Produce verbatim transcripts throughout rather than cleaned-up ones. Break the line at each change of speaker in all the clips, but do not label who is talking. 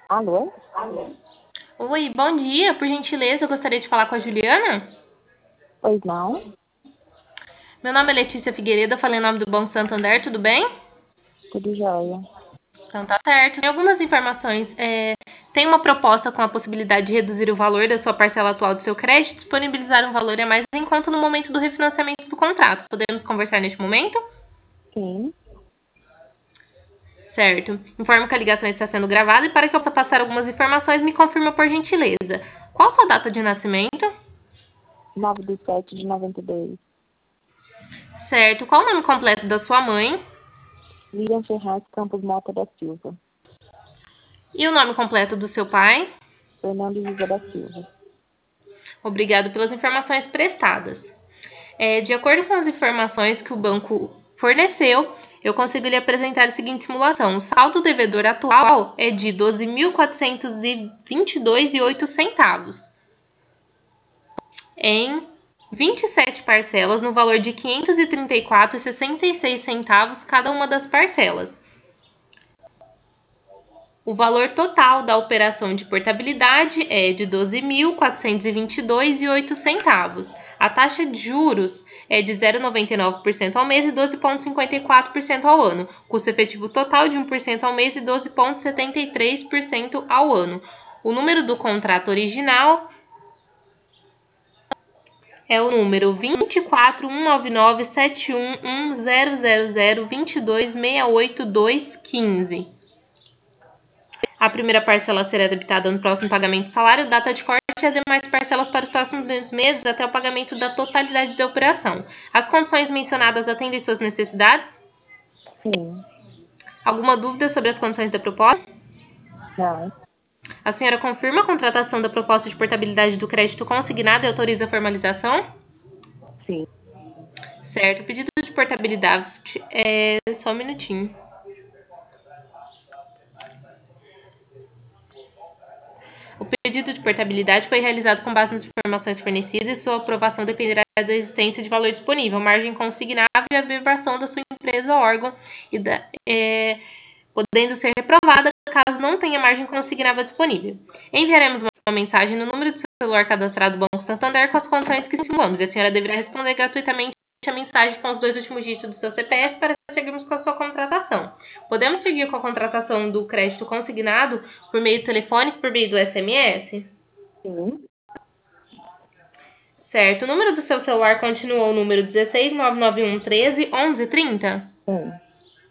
Alô?
Oi, bom dia. Por gentileza, eu gostaria de falar com a Juliana.
Pois não?
Meu nome é Letícia Figueiredo, eu falei em nome do Banco Santander, tudo bem?
Tudo jóia.
Então tá certo. Tem algumas informações. É, tem uma proposta com a possibilidade de reduzir o valor da sua parcela atual do seu crédito, disponibilizar um valor a mais em conta no momento do refinanciamento do contrato. Podemos conversar neste momento?
Sim.
Certo. Informo que a ligação está sendo gravada e para que eu possa passar algumas informações, me confirma por gentileza. Qual sua data de nascimento?
nove de sete de noventa e dois.
Certo. Qual o nome completo da sua mãe?
Miriam Ferraz Campos Mota da Silva.
E o nome completo do seu pai?
Fernando José da Silva.
Obrigado pelas informações prestadas. É, de acordo com as informações que o banco forneceu, eu consigo lhe apresentar a seguinte simulação. O saldo devedor atual é de doze mil quatrocentos e vinte e dois reais e oito centavos, em vinte e sete parcelas no valor de quinhentos e trinta e quatro reais e sessenta e seis centavos cada uma das parcelas. O valor total da operação de portabilidade é de doze mil quatrocentos e vinte e dois reais e oito centavos. A taxa de juros é de zero vírgula noventa e nove por cento ao mês e doze vírgula cinquenta e quatro por cento ao ano. Custo efetivo total de um por cento ao mês e doze vírgula setenta e três por cento ao ano. O número do contrato original é o número vinte e quatro um nove nove sete um um zero zero zero vinte e dois seis oito dois quinze. A primeira parcela será debitada no próximo pagamento do salário, data de corte e as demais parcelas para os próximos meses até o pagamento da totalidade da operação. As condições mencionadas atendem suas necessidades?
Sim.
Alguma dúvida sobre as condições da proposta?
Não.
A senhora confirma a contratação da proposta de portabilidade do crédito consignado e autoriza a formalização?
Sim.
Certo. O pedido de portabilidade é... Só um minutinho. O pedido de portabilidade foi realizado com base nas informações fornecidas e sua aprovação dependerá da existência de valor disponível, margem consignável e a averbação da sua empresa ou órgão, e da, é, podendo ser reprovada caso não tenha margem consignável disponível. Enviaremos uma mensagem no número de celular cadastrado do Banco Santander com as condições que simulamos, e a senhora deverá responder gratuitamente a mensagem com os dois últimos dígitos do seu C P F para seguirmos com a sua contratação. Podemos seguir com a contratação do crédito consignado por meio telefônico, por meio do S M S?
Sim.
Certo. O número do seu celular continua o número dezesseis nove nove um treze onze trinta?
Sim.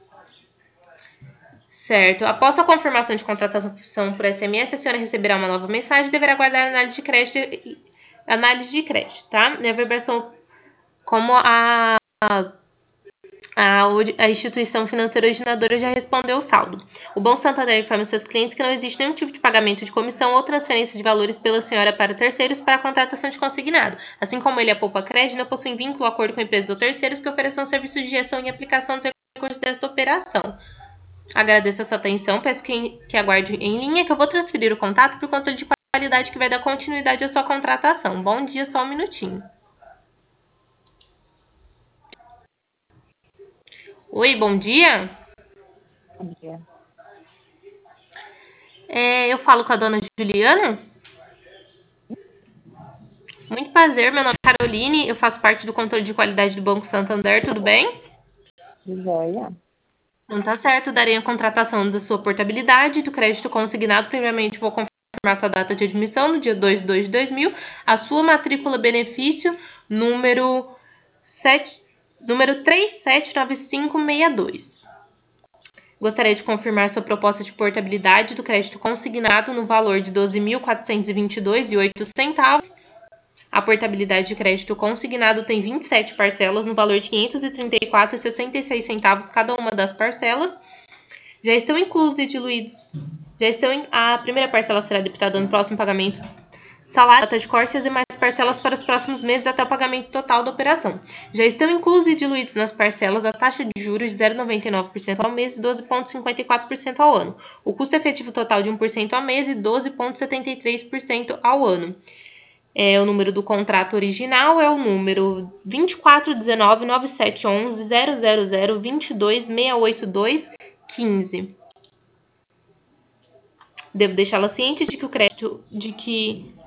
Certo. Após a confirmação de contratação por S M S, a senhora receberá uma nova mensagem e deverá aguardar a análise de crédito, análise de crédito, tá? E a versão como a, a, a instituição financeira originadora já respondeu o saldo. O Banco Santander informa seus clientes que não existe nenhum tipo de pagamento de comissão ou transferência de valores pela senhora para terceiros para a contratação de consignado. Assim como ele e a Poupa Crédito não possuem vínculo ou acordo com empresas ou terceiros que ofereçam serviços de gestão e aplicação dos recursos desta operação. Agradeço a sua atenção, peço que, que aguarde em linha que eu vou transferir o contato por controle de qualidade que vai dar continuidade à sua contratação. Bom dia, só um minutinho. Oi, bom dia.
Bom dia.
É, eu falo com a dona Juliana? Muito prazer, meu nome é Caroline, eu faço parte do controle de qualidade do Banco Santander, tudo bem?
Tudo jóia.
Não tá certo, darei a contratação da sua portabilidade do crédito consignado. Primeiramente, vou confirmar sua data de admissão no dia dois de dois de dois mil, a sua matrícula benefício número, sete, número três sete nove cinco seis dois. Gostaria de confirmar sua proposta de portabilidade do crédito consignado no valor de doze mil quatrocentos e vinte e dois reais e oito centavos. A portabilidade de crédito consignado tem vinte e sete parcelas no valor de quinhentos e trinta e quatro reais e sessenta e seis centavos cada uma das parcelas. Já estão inclusos e diluídos. Já estão em, a primeira parcela será debitada no próximo pagamento salário, data de corte e as demais parcelas para os próximos meses até o pagamento total da operação. Já estão inclusos e diluídos nas parcelas a taxa de juros de zero vírgula noventa e nove por cento ao mês e doze vírgula cinquenta e quatro por cento ao ano. O custo efetivo total de um por cento ao mês e doze vírgula setenta e três por cento ao ano. É, o número do contrato original é o número vinte e quatro dezenove nove sete onze zero zero zero vinte e dois seis oito dois quinze. Devo deixá-la ciente de que o crédito, de que